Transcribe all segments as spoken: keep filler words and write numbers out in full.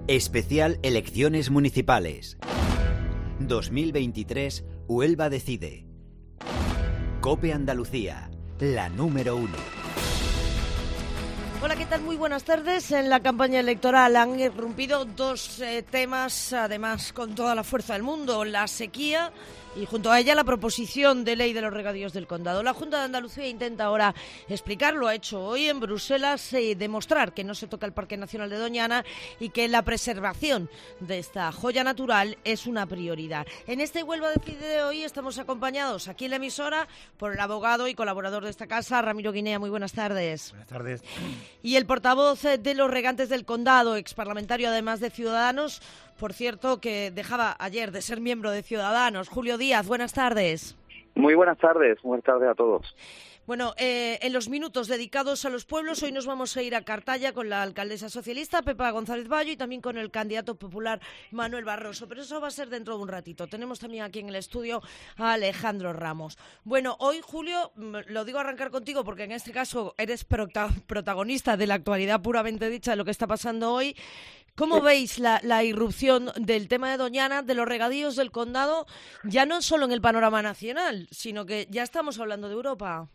Especial Elecciones Municipales. dos mil veintitrés, Huelva decide. COPE Andalucía, la número uno. Hola, ¿qué tal? Muy buenas tardes. En la campaña electoral han irrumpido dos eh, temas, además con toda la fuerza del mundo: la sequía y junto a ella la proposición de ley de los regadíos del condado. La Junta de Andalucía intenta ahora explicar, lo ha hecho hoy en Bruselas, y eh, demostrar que no se toca el Parque Nacional de Doñana y que la preservación de esta joya natural es una prioridad. En este Huelva Decide de hoy estamos acompañados aquí en la emisora por el abogado y colaborador de esta casa, Ramiro Guinea. Muy buenas tardes. Buenas tardes. Y el portavoz de los regantes del condado, exparlamentario además de Ciudadanos, por cierto, que dejaba ayer de ser miembro de Ciudadanos, Julio Díaz. Buenas tardes. Muy buenas tardes, buenas tardes a todos. Bueno, eh, en los minutos dedicados a los pueblos, hoy nos vamos a ir a Cartaya con la alcaldesa socialista, Pepa González Bayo, y también con el candidato popular, Manuel Barroso. Pero eso va a ser dentro de un ratito. Tenemos también aquí en el estudio a Alejandro Ramos. Bueno, hoy, Julio, lo digo arrancar contigo porque en este caso eres prota- protagonista de la actualidad puramente dicha de lo que está pasando hoy. ¿Cómo veis la, la irrupción del tema de Doñana, de los regadíos del condado, ya no solo en el panorama nacional, sino que ya estamos hablando de Europa?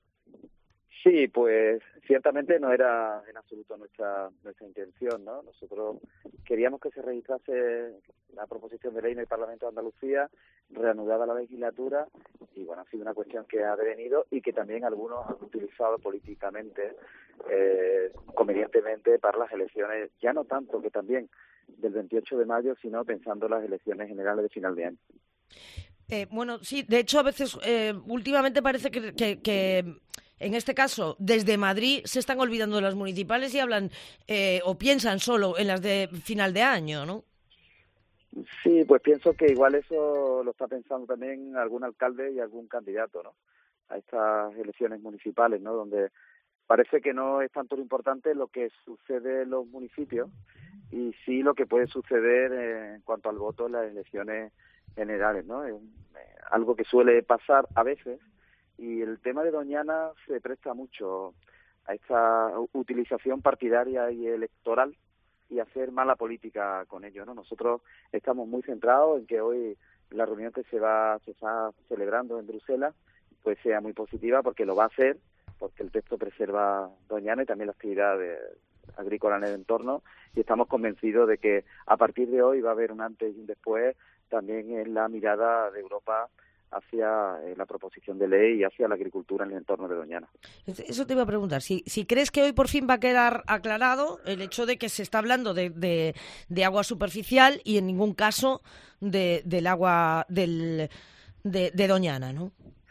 Sí, pues ciertamente no era en absoluto nuestra nuestra intención, ¿no? Nosotros queríamos que se registrase la proposición de ley en el Parlamento de Andalucía, reanudada la legislatura, y bueno, ha sido una cuestión que ha devenido y que también algunos han utilizado políticamente, eh, convenientemente para las elecciones, ya no tanto que también del veintiocho de mayo, sino pensando en las elecciones generales de final de año. Eh, bueno, sí, de hecho a veces, eh, últimamente parece que, que, que en este caso, desde Madrid se están olvidando de las municipales y hablan eh, o piensan solo en las de final de año, ¿no? Sí, pues pienso que igual eso lo está pensando también algún alcalde y algún candidato, ¿no? A estas elecciones municipales, ¿no? Donde parece que no es tanto lo importante lo que sucede en los municipios y sí lo que puede suceder en cuanto al voto en las elecciones generales, ¿no? Es algo que suele pasar a veces, y el tema de Doñana se presta mucho a esta utilización partidaria y electoral y hacer mala política con ello, ¿no? Nosotros estamos muy centrados en que hoy la reunión que se va se está celebrando en Bruselas pues sea muy positiva, porque lo va a hacer, porque el texto preserva Doñana y también la actividad de, agrícola en el entorno, y estamos convencidos de que a partir de hoy va a haber un antes y un después también en la mirada de Europa hacia eh, la proposición de ley y hacia la agricultura en el entorno de Doñana. Eso te iba a preguntar, si, si crees que hoy por fin va a quedar aclarado el hecho de que se está hablando de, de, de agua superficial y en ningún caso de, del agua del, de, de Doñana, ¿no?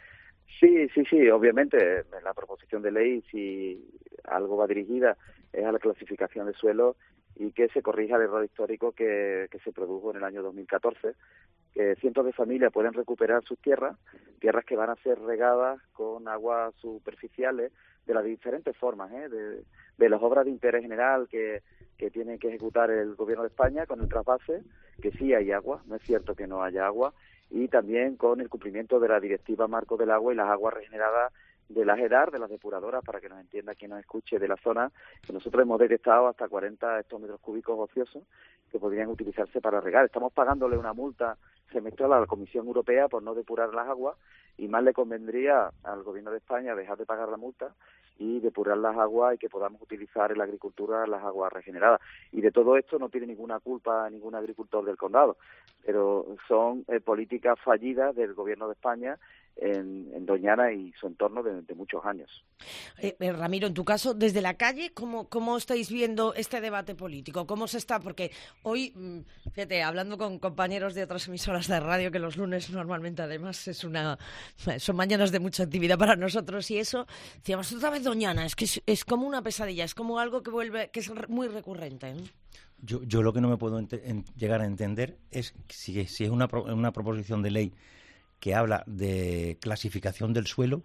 Sí, sí, sí, obviamente la proposición de ley, si algo va dirigida, es a la clasificación de suelo y que se corrija el error histórico que, que se produjo en el año dos mil catorce, que cientos de familias pueden recuperar sus tierras, tierras que van a ser regadas con aguas superficiales de las diferentes formas, ¿eh? de, de las obras de interés general que, que tiene que ejecutar el Gobierno de España con el trasvase, que sí hay agua, no es cierto que no haya agua, y también con el cumplimiento de la Directiva Marco del Agua y las aguas regeneradas de las EDAR, de las depuradoras, para que nos entienda quien nos escuche de la zona, que nosotros hemos detectado hasta cuarenta hectómetros cúbicos ociosos que podrían utilizarse para regar. Estamos pagándole una multa semestral a la Comisión Europea por no depurar las aguas, y más le convendría al Gobierno de España dejar de pagar la multa y depurar las aguas y que podamos utilizar en la agricultura las aguas regeneradas. Y de todo esto no tiene ninguna culpa ningún agricultor del condado, pero son eh, políticas fallidas del Gobierno de España en, en Doñana y su entorno de, de muchos años. Eh, eh, Ramiro, en tu caso, desde la calle, ¿cómo, ¿cómo estáis viendo este debate político? ¿Cómo se está? Porque hoy, fíjate, hablando con compañeros de otras emisoras de radio, que los lunes normalmente además es una son mañanas de mucha actividad para nosotros, y eso, decíamos otra vez Doñana, es que es, es como una pesadilla, es como algo que vuelve, que es muy recurrente, ¿no? Yo, yo lo que no me puedo ent- en, llegar a entender es si, si es una, pro, una proposición de ley que habla de clasificación del suelo,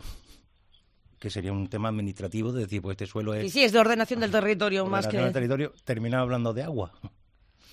que sería un tema administrativo, de decir, pues este suelo es... Sí, sí, es de ordenación del territorio ordenación más que... del territorio, termina hablando de agua.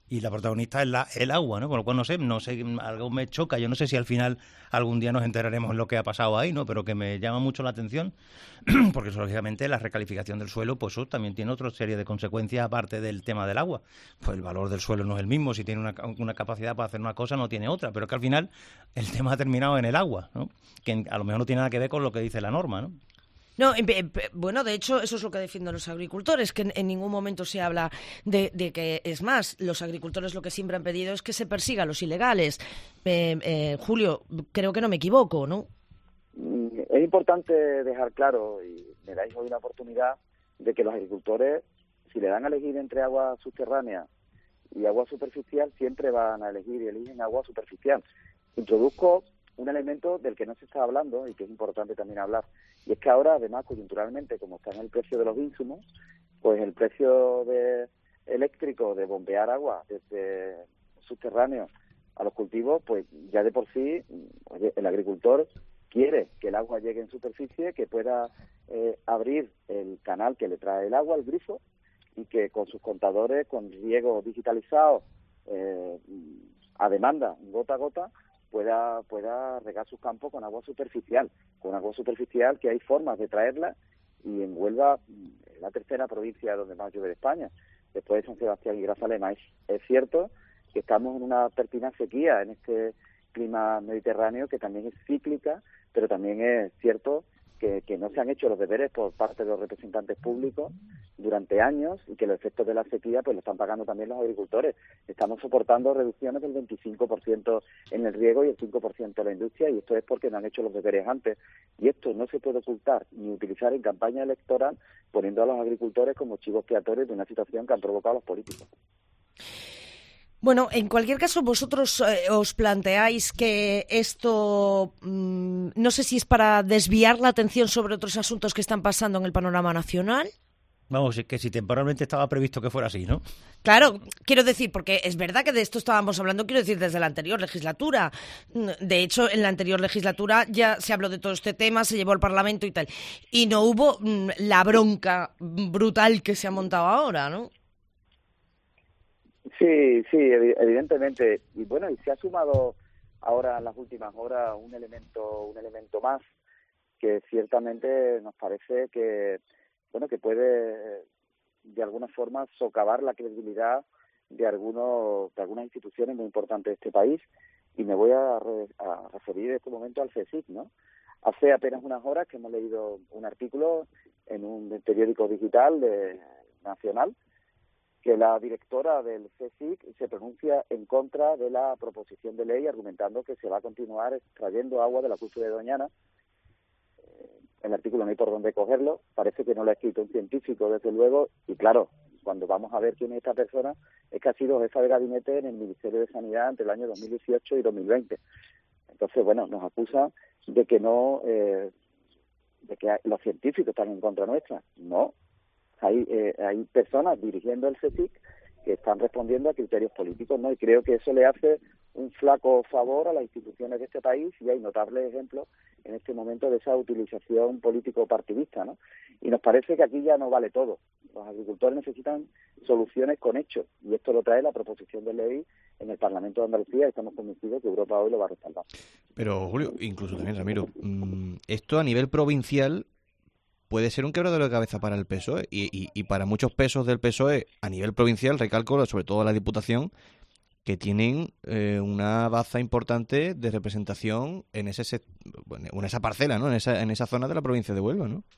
y la protagonista es la, el agua, ¿no? Con lo cual no sé, no sé, algo me choca. Yo no sé si al final algún día nos enteraremos en lo que ha pasado ahí, ¿no? Pero que me llama mucho la atención, porque eso, lógicamente la recalificación del suelo, pues eso también tiene otra serie de consecuencias aparte del tema del agua. Pues el valor del suelo no es el mismo, si tiene una, una capacidad para hacer una cosa, no tiene otra, pero que al final el tema ha terminado en el agua, ¿no? Que a lo mejor no tiene nada que ver con lo que dice la norma, ¿no? No, bueno, de hecho, eso es lo que defienden los agricultores, que en, en ningún momento se habla de, de que, es más, los agricultores lo que siempre han pedido es que se persiga a los ilegales. Eh, eh, Julio, creo que no me equivoco, ¿no? Es importante dejar claro, y me dais hoy una oportunidad, de que los agricultores, si le dan a elegir entre agua subterránea y agua superficial, siempre van a elegir y eligen agua superficial. Introduzco un elemento del que no se está hablando y que es importante también hablar, y es que ahora, además, coyunturalmente, como está en el precio de los insumos, pues el precio de eléctrico de bombear agua desde subterráneo a los cultivos, pues ya de por sí, oye, el agricultor quiere que el agua llegue en superficie, que pueda eh, abrir el canal que le trae el agua, el grifo, y que con sus contadores, con riego digitalizado, eh, a demanda, gota a gota, pueda pueda regar sus campos con agua superficial, con agua superficial que hay formas de traerla, y en Huelva, la tercera provincia donde más llueve de España, después de San Sebastián y Grazalema. Es, es cierto que estamos en una pertinaz sequía en este clima mediterráneo, que también es cíclica, pero también es cierto que, que no se han hecho los deberes por parte de los representantes públicos durante años, y que los efectos de la sequía pues lo están pagando también los agricultores. Estamos soportando reducciones del veinticinco por ciento en el riego y el cinco por ciento en la industria, y esto es porque no han hecho los deberes antes. Y esto no se puede ocultar ni utilizar en campaña electoral, poniendo a los agricultores como chivos expiatorios de una situación que han provocado los políticos. Bueno, en cualquier caso, vosotros eh, os planteáis que esto, mmm, no sé si es para desviar la atención sobre otros asuntos que están pasando en el panorama nacional. Vamos, que si temporalmente estaba previsto que fuera así, ¿no? Claro, quiero decir, porque es verdad que de esto estábamos hablando, quiero decir, desde la anterior legislatura. De hecho, en la anterior legislatura ya se habló de todo este tema, se llevó al Parlamento y tal. Y no hubo mmm, la bronca brutal que se ha montado ahora, ¿no? Sí, sí, evidentemente. Y bueno, y se ha sumado ahora en las últimas horas un elemento, un elemento más que ciertamente nos parece que, bueno, que puede de alguna forma socavar la credibilidad de algunos, de algunas instituciones muy importantes de este país. Y me voy a, re, a referir en este momento al CSIC, ¿no? Hace apenas unas horas que hemos leído un artículo en un periódico digital de, nacional, que la directora del CSIC se pronuncia en contra de la proposición de ley, argumentando que se va a continuar extrayendo agua del acuífero de Doñana. Eh, el artículo no hay por dónde cogerlo, parece que no lo ha escrito un científico, desde luego, y claro, cuando vamos a ver quién es esta persona, es que ha sido jefa de gabinete en el Ministerio de Sanidad entre el año dos mil dieciocho y dos mil veinte. Entonces, bueno, nos acusan de que no, eh, de que los científicos están en contra nuestra. No. Hay, eh, hay personas dirigiendo el CSIC que están respondiendo a criterios políticos, ¿no? Y creo que eso le hace un flaco favor a las instituciones de este país, y hay notables ejemplos en este momento de esa utilización político-partidista, ¿no? Y nos parece que aquí ya no vale todo. Los agricultores necesitan soluciones con hechos, y esto lo trae la proposición de ley en el Parlamento de Andalucía, y estamos convencidos que Europa hoy lo va a respaldar. Pero, Julio, incluso también, Ramiro, esto a nivel provincial puede ser un quebradero de cabeza para el P S O E y, y, y para muchos pesos del P S O E a nivel provincial, recalco, sobre todo la Diputación, que tienen eh, una baza importante de representación en ese bueno, en esa parcela, ¿no? En esa, en esa zona de la provincia de Huelva, ¿no?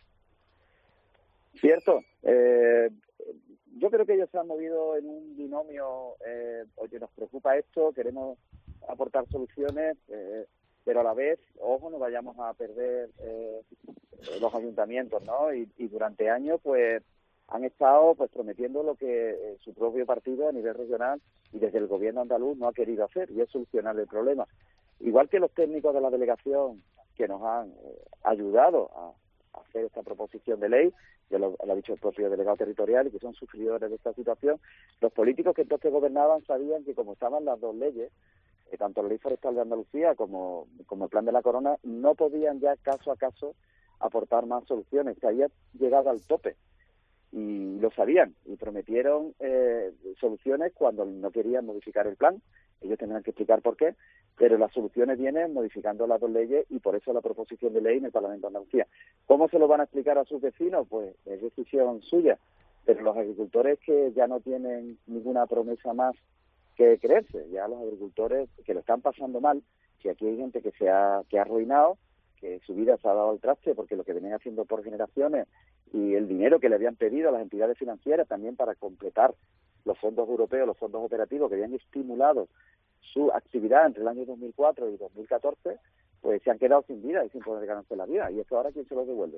Cierto. Eh, yo creo que ellos se han movido en un binomio, eh, oye, nos preocupa esto, queremos aportar soluciones, eh, pero a la vez, ojo, no vayamos a perder eh, los ayuntamientos, ¿no? Y, y durante años, pues, han estado pues prometiendo lo que eh, su propio partido a nivel regional y desde el gobierno andaluz no ha querido hacer, y es solucionar el problema. Igual que los técnicos de la delegación que nos han eh, ayudado a, a hacer esta proposición de ley, ya lo, lo ha dicho el propio delegado territorial, y que son sufridores de esta situación, los políticos que entonces gobernaban sabían que como estaban las dos leyes, eh, tanto la ley forestal de Andalucía como, como el plan de la Corona, no podían ya caso a caso aportar más soluciones, que había llegado al tope. y lo sabían y prometieron eh, soluciones cuando no querían modificar el plan. Ellos tendrán que explicar por qué, pero las soluciones vienen modificando las dos leyes y por eso la proposición de ley en el Parlamento de Andalucía. ¿Cómo se lo van a explicar a sus vecinos? Pues es decisión suya, pero los agricultores que ya no tienen ninguna promesa más que creerse, ya los agricultores que lo están pasando mal, que aquí hay gente que se ha, que ha arruinado, que su vida se ha dado al traste porque lo que venían haciendo por generaciones y el dinero que le habían pedido a las entidades financieras también para completar los fondos europeos, los fondos operativos que habían estimulado su actividad entre el año dos mil cuatro y dos mil catorce, pues se han quedado sin vida y sin poder ganarse la vida. ¿Y esto ahora quién se lo devuelve?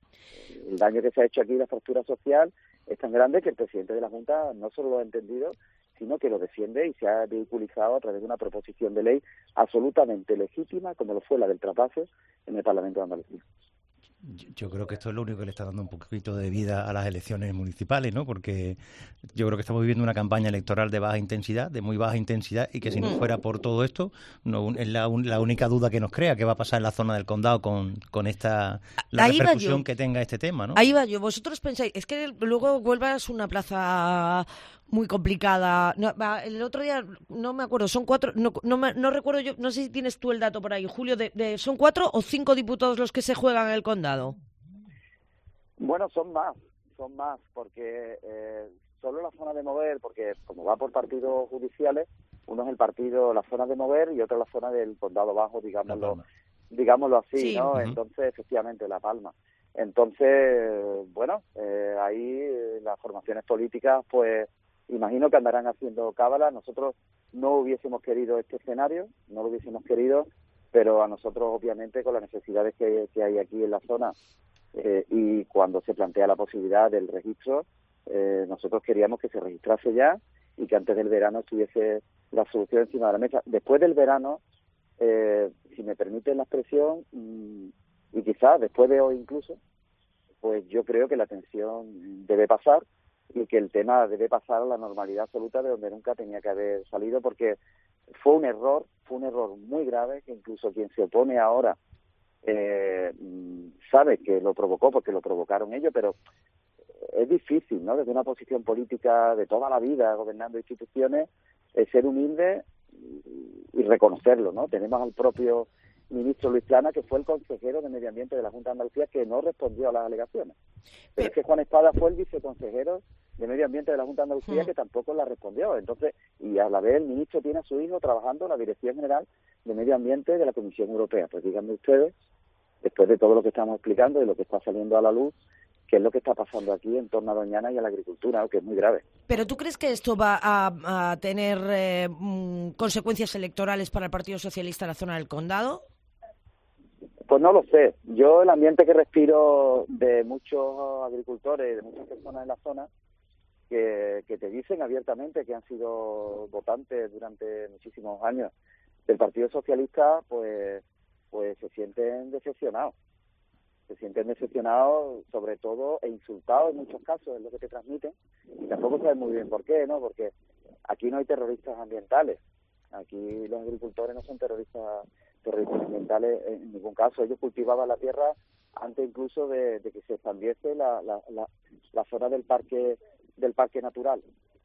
El daño que se ha hecho aquí, la fractura social, es tan grande que el presidente de la Junta no solo lo ha entendido, sino que lo defiende y se ha vehiculizado a través de una proposición de ley absolutamente legítima, como lo fue la del traspaso en el Parlamento de Andalucía. Yo creo que esto es lo único que le está dando un poquito de vida a las elecciones municipales, ¿no? Porque yo creo que estamos viviendo una campaña electoral de baja intensidad, de muy baja intensidad, y que si no fuera por todo esto, no es la, un, la única duda que nos crea, qué va a pasar en la zona del condado con, con esta la Ahí repercusión que tenga este tema, ¿no? Ahí va yo. Vosotros pensáis, es que luego Huelva es una plaza muy complicada. No, va, el otro día, no me acuerdo, son cuatro, no, no, me, no recuerdo yo, no sé si tienes tú el dato por ahí, Julio, de, de, ¿son cuatro o cinco diputados los que se juegan en el condado? Bueno, son más, son más, porque eh, solo la zona de mover, porque como va por partidos judiciales, uno es el partido, la zona de mover y otro la zona del condado bajo, digámoslo, digámoslo así, sí. ¿no? Uh-huh. Entonces, efectivamente, La Palma. Entonces, bueno, eh, ahí las formaciones políticas, pues, imagino que andarán haciendo cábala. Nosotros no hubiésemos querido este escenario, no lo hubiésemos querido, pero a nosotros, obviamente, con las necesidades que, que hay aquí en la zona, eh, y cuando se plantea la posibilidad del registro, eh, nosotros queríamos que se registrase ya y que antes del verano estuviese la solución encima de la mesa. Después del verano, eh, si me permiten la expresión, mmm, y quizás después de hoy incluso, pues yo creo que la tensión debe pasar y que el tema debe pasar a la normalidad absoluta de donde nunca tenía que haber salido, porque fue un error, fue un error muy grave que incluso quien se opone ahora eh, sabe que lo provocó porque lo provocaron ellos, pero es difícil, ¿no? Desde una posición política de toda la vida gobernando instituciones, eh, ser humilde y reconocerlo, ¿no? Tenemos al propio ministro Luis Plana, que fue el consejero de Medio Ambiente de la Junta de Andalucía, que no respondió a las alegaciones. Pero es que Juan Espada fue el viceconsejero de Medio Ambiente de la Junta de Andalucía, uh-huh. que tampoco la respondió. Entonces, y a la vez el ministro tiene a su hijo trabajando en la Dirección General de Medio Ambiente de la Comisión Europea. Pues díganme ustedes, después de todo lo que estamos explicando y lo que está saliendo a la luz, qué es lo que está pasando aquí en torno a Doñana y a la agricultura, que es muy grave. ¿Pero tú crees que esto va a, a tener eh, mm, consecuencias electorales para el Partido Socialista en la zona del condado? Pues no lo sé. Yo el ambiente que respiro de muchos agricultores, de muchas personas en la zona, que, que te dicen abiertamente que han sido votantes durante muchísimos años del Partido Socialista, pues, pues se sienten decepcionados. Se sienten decepcionados sobre todo e insultados en muchos casos, es lo que te transmiten, y tampoco saben muy bien por qué, ¿no? Porque aquí no hay terroristas ambientales, aquí los agricultores no son terroristas terroristas ambientales en ningún caso. Ellos cultivaban la tierra antes incluso de, de que se expandiese la, la, la, la zona del parque del parque natural,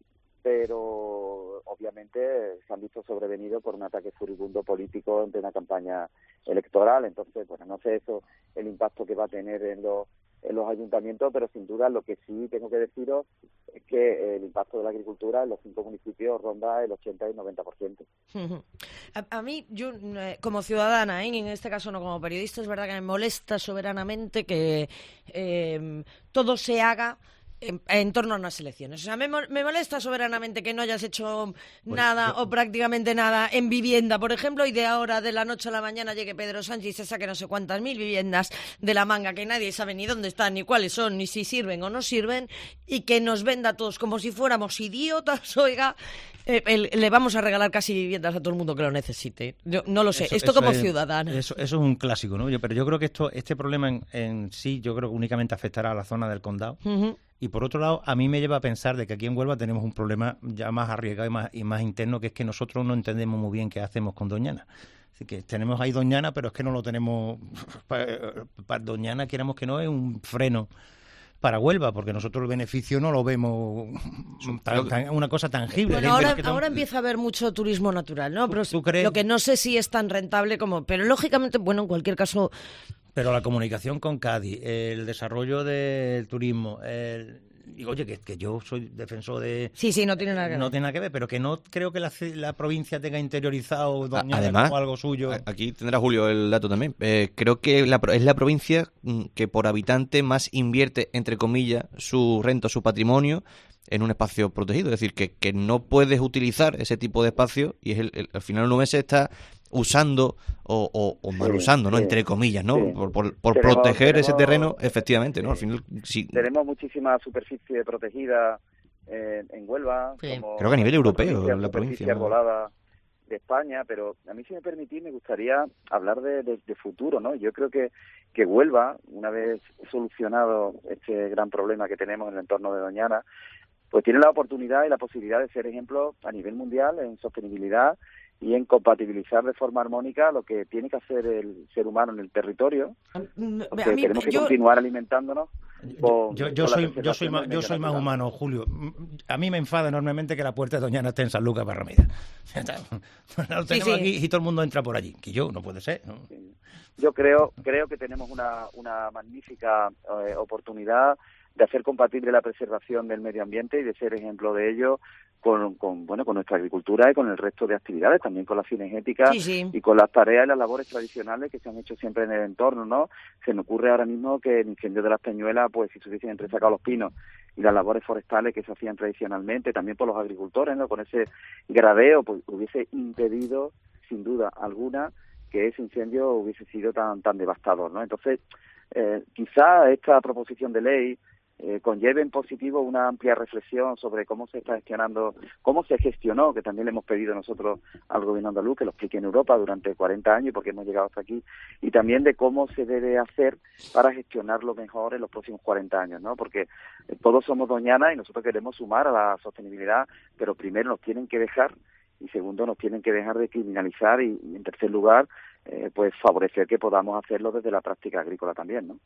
pero obviamente se han visto sobrevenidos por un ataque furibundo político en plena campaña electoral. Entonces, bueno, no sé eso el impacto que va a tener en los en los ayuntamientos, pero sin duda lo que sí tengo que deciros es que el impacto de la agricultura en los cinco municipios ronda el ochenta y noventa por ciento. A, a mí, yo como ciudadana, ¿eh? en este caso no como periodista, es verdad que me molesta soberanamente que eh, todo se haga En, en torno a unas elecciones. O sea, me, me molesta soberanamente que no hayas hecho nada pues, o prácticamente nada en vivienda, por ejemplo, y de ahora, de la noche a la mañana, llegue Pedro Sánchez y se saque no sé cuántas mil viviendas de la manga que nadie sabe ni dónde están, ni cuáles son, ni si sirven o no sirven, y que nos venda a todos como si fuéramos idiotas, oiga, eh, el, le vamos a regalar casi viviendas a todo el mundo que lo necesite. Yo no lo sé, eso, esto eso como es, ciudadana. Eso, eso es un clásico, ¿no? Yo, pero yo creo que esto este problema en, en sí, yo creo que únicamente afectará a la zona del condado. Uh-huh. Y por otro lado, a mí me lleva a pensar de que aquí en Huelva tenemos un problema ya más arriesgado y más, y más interno, que es que nosotros no entendemos muy bien qué hacemos con Doñana. Así que tenemos ahí Doñana, pero es que no lo tenemos... Para, para Doñana, queremos que no, es un freno para Huelva, porque nosotros el beneficio no lo vemos tan, tan, una cosa tangible. Bueno, ahora, ahora empieza a haber mucho turismo natural, ¿no? Pero ¿Tú crees? Lo que no sé si es tan rentable como... Pero lógicamente, bueno, en cualquier caso... Pero la comunicación con Cádiz, el desarrollo del turismo, el... Digo, oye, que, que yo soy defensor de... Sí, sí, no tiene nada que ver. No tiene nada que ver, pero que no creo que la, la provincia tenga interiorizado Doñana Además, como algo suyo. Aquí tendrá Julio el dato también. Eh, creo que la, es la provincia que por habitante más invierte, entre comillas, su renta, su patrimonio en un espacio protegido. Es decir, que, que no puedes utilizar ese tipo de espacio y es el, el, al final uno se está usando o, o, o mal usando, ¿no? Sí, entre comillas, ¿no? Sí. Por, por, por tenemos, proteger tenemos, ese terreno, efectivamente, ¿no? Al final, sí. Tenemos muchísima superficie protegida eh, en Huelva. Sí. Como creo que a nivel europeo, la, la provincia. Arbolada de España, pero a mí, si me permitís, me gustaría hablar de, de, de futuro, ¿no? Yo creo que, que Huelva, una vez solucionado este gran problema que tenemos en el entorno de Doñana, pues tiene la oportunidad y la posibilidad de ser ejemplo a nivel mundial en sostenibilidad y en compatibilizar de forma armónica lo que tiene que hacer el ser humano en el territorio, porque a mí, tenemos que yo, continuar alimentándonos. Con, yo yo, con soy yo soy más, yo soy más humano, Julio. A mí me enfada enormemente que la puerta de Doñana esté en San Lucas Barrameda. Lo tenemos sí, sí. aquí y todo el mundo entra por allí. Que yo no puede ser, ¿no? Sí. Yo creo creo que tenemos una una magnífica eh, oportunidad de hacer compatible la preservación del medio ambiente y de ser ejemplo de ello con, con bueno con nuestra agricultura y con el resto de actividades, también con la cinegética sí, sí. y con las tareas y las labores tradicionales que se han hecho siempre en el entorno, ¿no? Se me ocurre ahora mismo que el incendio de las Peñuelas, pues si se hubiesen entresacado los pinos y las labores forestales que se hacían tradicionalmente, también por los agricultores, ¿no? Con ese gradeo, pues hubiese impedido, sin duda alguna, que ese incendio hubiese sido tan tan devastador, ¿no? Entonces, eh, quizá esta proposición de ley Eh, conlleve en positivo una amplia reflexión sobre cómo se está gestionando, cómo se gestionó, que también le hemos pedido nosotros al gobierno andaluz que lo explique en Europa durante cuarenta años, porque hemos llegado hasta aquí, y también de cómo se debe hacer para gestionarlo mejor en los próximos cuarenta años, ¿no? Porque eh, todos somos doñanas y nosotros queremos sumar a la sostenibilidad, pero primero nos tienen que dejar y segundo nos tienen que dejar de criminalizar y, y en tercer lugar eh, pues favorecer que podamos hacerlo desde la práctica agrícola también, ¿no?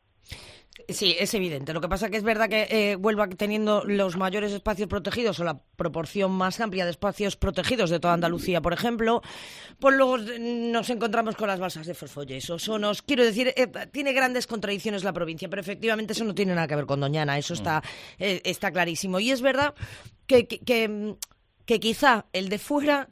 Sí, es evidente. Lo que pasa que es verdad que eh, Huelva teniendo los mayores espacios protegidos o la proporción más amplia de espacios protegidos de toda Andalucía, por ejemplo, pues luego nos encontramos con las balsas de Fosfolles. O nos quiero decir, eh, tiene grandes contradicciones la provincia, pero efectivamente eso no tiene nada que ver con Doñana, eso está eh, está clarísimo. Y es verdad que, que, que, que quizá el de fuera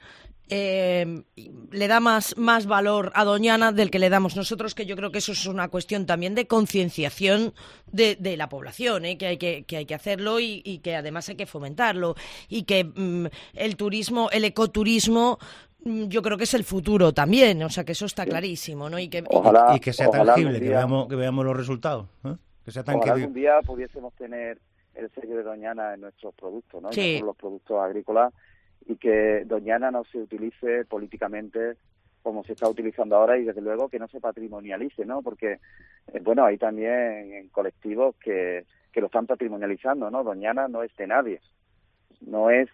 Eh, le da más, más valor a Doñana del que le damos nosotros, que yo creo que eso es una cuestión también de concienciación de, de la población, ¿eh? que, hay que, que hay que hacerlo y, y que además hay que fomentarlo y que mm, el turismo, el ecoturismo mm, yo creo que es el futuro también, o sea que eso está clarísimo, ¿no? Y que, ojalá, y que sea tangible, día, que, veamos, que veamos los resultados, ¿eh? Que sea tangible. Ojalá algún día pudiésemos tener el sello de Doñana en nuestros productos, ¿no? Sí. En los productos agrícolas, y que Doñana no se utilice políticamente como se está utilizando ahora y desde luego que no se patrimonialice, ¿no? Porque, eh, bueno, hay también colectivos que, que lo están patrimonializando, ¿no? Doñana no es de nadie, no es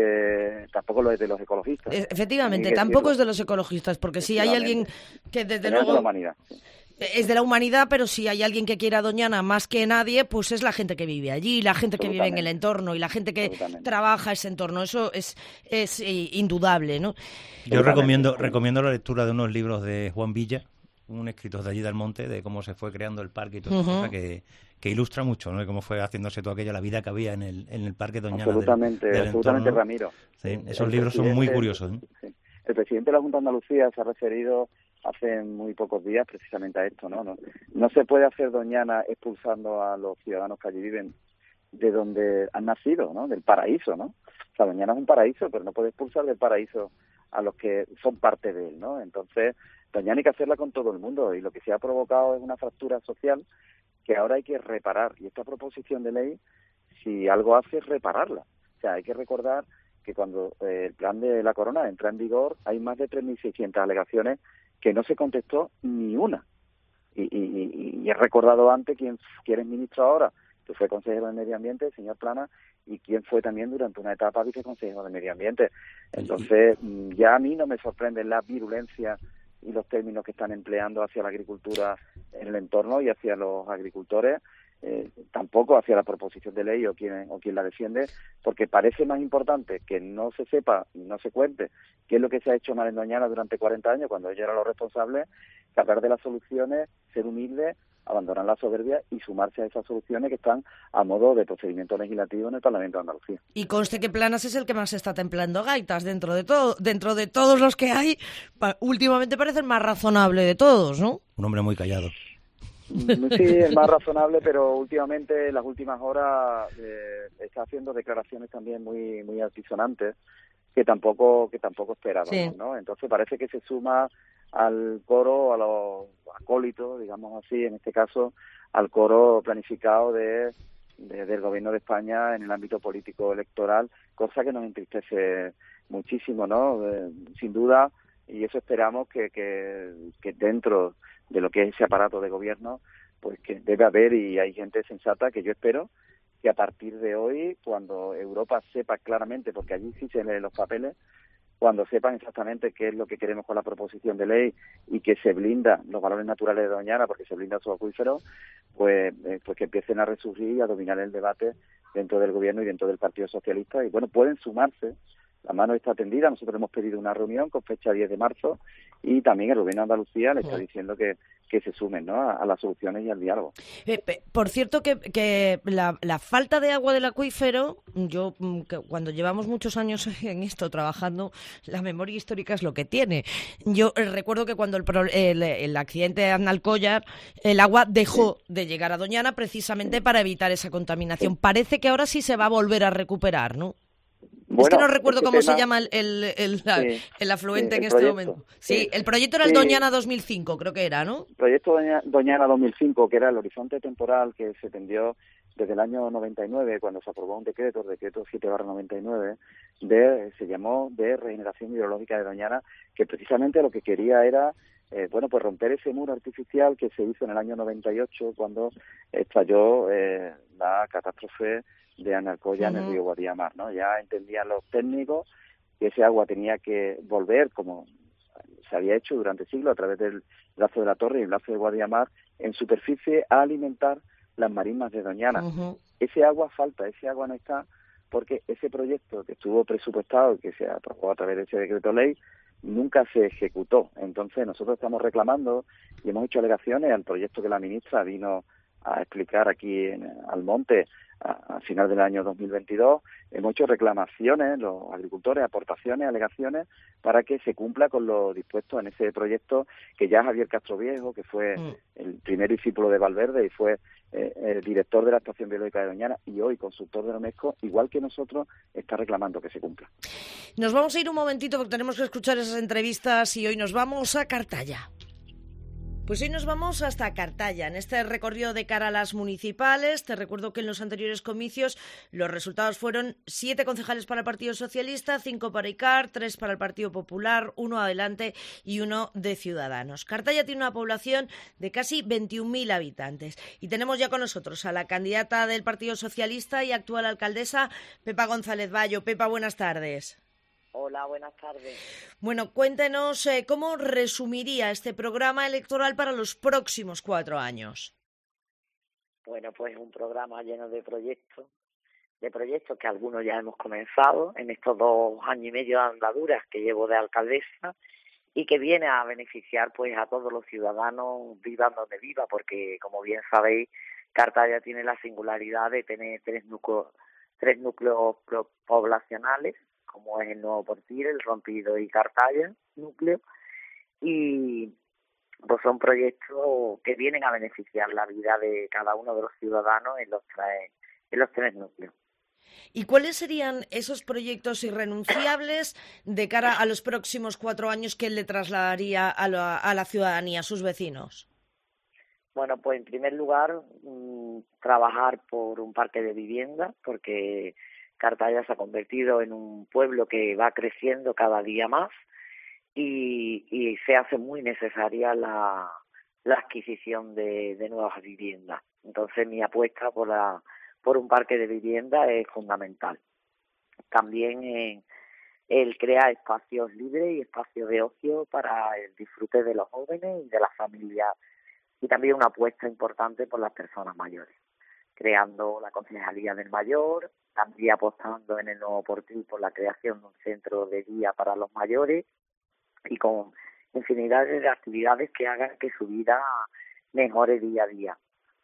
de, tampoco lo es de los ecologistas. Efectivamente, tampoco es de los ecologistas, porque si hay alguien que desde luego... Es de la humanidad. Es de la humanidad, pero si hay alguien que quiera Doñana más que nadie, pues es la gente que vive allí, la gente que vive en el entorno y la gente que trabaja ese entorno. Eso es es indudable, ¿no? Yo recomiendo recomiendo la lectura de unos libros de Juan Villa, un escritor de allí del monte, de cómo se fue creando el parque y todo eso, uh-huh. que, que ilustra mucho, ¿no? De cómo fue haciéndose todo aquello, la vida que había en el, en el parque Doñana. Absolutamente, del, del absolutamente, entorno. Ramiro. Sí, esos el libros son muy curiosos, ¿eh? Sí. El presidente de la Junta de Andalucía se ha referido hace muy pocos días precisamente a esto, ¿no? No, no se puede hacer Doñana expulsando a los ciudadanos que allí viven de donde han nacido, ¿no? Del paraíso, ¿no? O sea, Doñana es un paraíso, pero no puede expulsar del paraíso a los que son parte de él, ¿no? Entonces, Doñana hay que hacerla con todo el mundo y lo que se ha provocado es una fractura social que ahora hay que reparar. Y esta proposición de ley, si algo hace, es repararla. O sea, hay que recordar que cuando eh, el plan de la Corona entra en vigor, hay más de tres mil seiscientas alegaciones que no se contestó ni una. Y, y, y he recordado antes quién, quién es ministro ahora, que fue consejero de Medio Ambiente, el señor Plana, y quién fue también durante una etapa viceconsejero de Medio Ambiente. Entonces, ya a mí no me sorprende la virulencia y los términos que están empleando hacia la agricultura en el entorno y hacia los agricultores, eh, tampoco hacia la proposición de ley o quien, o quien la defiende, porque parece más importante que no se sepa, no se cuente qué es lo que se ha hecho mal en Doñana durante cuarenta años, cuando ellos eran los responsables, que hablar de las soluciones, ser humildes, abandonar la soberbia y sumarse a esas soluciones que están a modo de procedimiento legislativo en el Parlamento de Andalucía. Y conste que Planas es el que más está templando gaitas dentro de todo, dentro de todos los que hay, pa- últimamente parece el más razonable de todos, ¿no? Un hombre muy callado. Sí, es más razonable, pero últimamente, en las últimas horas, eh, está haciendo declaraciones también muy muy altisonantes que tampoco que tampoco esperábamos, Sí. ¿no? Entonces parece que se suma al coro, a los acólitos, digamos así, en este caso, al coro planificado de, de- del Gobierno de España en el ámbito político electoral, cosa que nos entristece muchísimo, ¿no? Eh, sin duda, y eso esperamos que, que, que dentro de lo que es ese aparato de gobierno, pues que debe haber, y hay gente sensata que yo espero que a partir de hoy, cuando Europa sepa claramente, porque allí sí se leen los papeles, cuando sepan exactamente qué es lo que queremos con la proposición de ley y que se blinda los valores naturales de Doñana porque se blinda su acuífero, pues, eh, pues que empiecen a resurgir y a dominar el debate dentro del gobierno y dentro del Partido Socialista. Y bueno, pueden sumarse, la mano está tendida, nosotros hemos pedido una reunión con fecha diez de marzo y también el gobierno de Andalucía le está diciendo que, que se sumen, ¿no?, a, a las soluciones y al diálogo. Eh, pe- por cierto, que, que la, la falta de agua del acuífero, yo mm, que cuando llevamos muchos años en esto trabajando, la memoria histórica es lo que tiene. Yo eh, recuerdo que cuando el, pro- el, el accidente de Analcollar, el agua dejó de llegar a Doñana precisamente para evitar esa contaminación. Parece que ahora sí se va a volver a recuperar, ¿no? Es que Bueno, no recuerdo este cómo se tema- llama el, el, el- la- Sí, el afluente sí, en el este proyecto. momento. Sí, Sí. el proyecto era el Sí. Doñana dos mil cinco, creo que era, ¿no? Proyecto Doña- Doñana dos mil cinco, que era el horizonte temporal que se tendió desde el año noventa y nueve, cuando se aprobó un decreto, el decreto siete barra noventa y nueve, de, se llamó de regeneración hidrológica de Doñana, que precisamente lo que quería era, eh, bueno, pues romper ese muro artificial que se hizo en el año noventa y ocho, cuando estalló eh, la catástrofe de Analcoya en el Ujú. río Guadiamar, ¿no? Ya entendían los técnicos que ese agua tenía que volver, como se había hecho durante siglos a través del brazo de la Torre y el brazo de Guadiamar, en superficie a alimentar las marismas de Doñana. Ujú. Ese agua falta, ese agua no está, porque ese proyecto que estuvo presupuestado y que se aprobó a través de ese decreto ley nunca se ejecutó. Entonces nosotros estamos reclamando y hemos hecho alegaciones al proyecto que la ministra vino a explicar aquí en Almonte a, a final del año dos mil veintidós. Hemos hecho reclamaciones, los agricultores, aportaciones, alegaciones, para que se cumpla con lo dispuesto en ese proyecto que ya Javier Castroviejo, que fue Mm. el primer discípulo de Valverde y fue eh, el director de la Estación Biológica de Doñana y hoy consultor de la UNESCO, igual que nosotros, está reclamando que se cumpla. Nos vamos a ir un momentito porque tenemos que escuchar esas entrevistas y hoy nos vamos a Cartaya. Pues hoy nos vamos hasta Cartaya, en este recorrido de cara a las municipales. Te recuerdo que en los anteriores comicios los resultados fueron siete concejales para el Partido Socialista, cinco para I C A R, tres para el Partido Popular, uno Adelante y uno de Ciudadanos. Cartaya tiene una población de casi veintiún mil habitantes y tenemos ya con nosotros a la candidata del Partido Socialista y actual alcaldesa, Pepa González Bayo. Pepa, buenas tardes. Hola, buenas tardes. Bueno, cuéntenos eh, cómo resumiría este programa electoral para los próximos cuatro años. Bueno, pues un programa lleno de proyectos, de proyectos que algunos ya hemos comenzado en estos dos años y medio de andaduras que llevo de alcaldesa y que viene a beneficiar pues a todos los ciudadanos, vivan donde viva, porque como bien sabéis, Cartaya tiene la singularidad de tener tres núcleos, tres núcleos pro- poblacionales, como es el Nuevo Portil, el Rompido y Cartaya, núcleo, y pues son proyectos que vienen a beneficiar la vida de cada uno de los ciudadanos en los tres, en los tres núcleos. ¿Y cuáles serían esos proyectos irrenunciables de cara a los próximos cuatro años que él le trasladaría a la, a la ciudadanía, a sus vecinos? Bueno, pues en primer lugar, mmm, trabajar por un parque de vivienda, porque Cartaya se ha convertido en un pueblo que va creciendo cada día más y, y se hace muy necesaria la, la adquisición de, de nuevas viviendas. Entonces mi apuesta por, la, por un parque de vivienda es fundamental. También eh, el crear espacios libres y espacios de ocio para el disfrute de los jóvenes y de las familias, y también una apuesta importante por las personas mayores. creando la Concejalía del Mayor, también apostando en el Nuevo Portil por la creación de un centro de día para los mayores y con infinidad de actividades que hagan que su vida mejore día a día.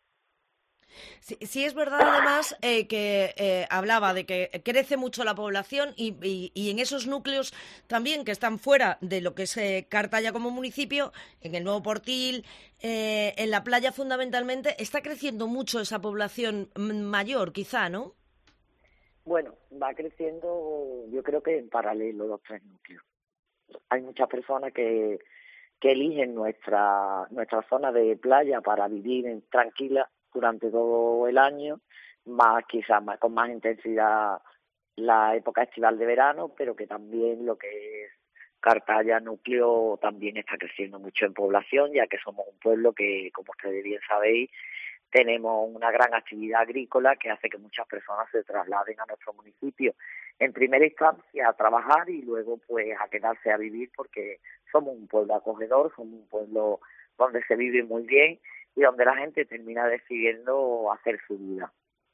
Sí, sí es verdad además eh, que eh, hablaba de que crece mucho la población y, y, y en esos núcleos también que están fuera de lo que es eh, Cartaya como municipio, en el Nuevo Portil, eh, en la playa fundamentalmente, está creciendo mucho esa población mayor quizá, ¿no? Bueno, va creciendo yo creo que en paralelo los tres núcleos. Hay muchas personas que, que eligen nuestra, nuestra zona de playa para vivir en, tranquila durante todo el año, más quizás más, con más intensidad la época estival de verano, pero que también lo que es Cartaya núcleo también está creciendo mucho en población, ya que somos un pueblo que, como ustedes bien sabéis, tenemos una gran actividad agrícola que hace que muchas personas se trasladen a nuestro municipio, en primera instancia a trabajar y luego pues a quedarse a vivir, porque somos un pueblo acogedor, somos un pueblo donde se vive muy bien y donde la gente termina decidiendo hacer su vida.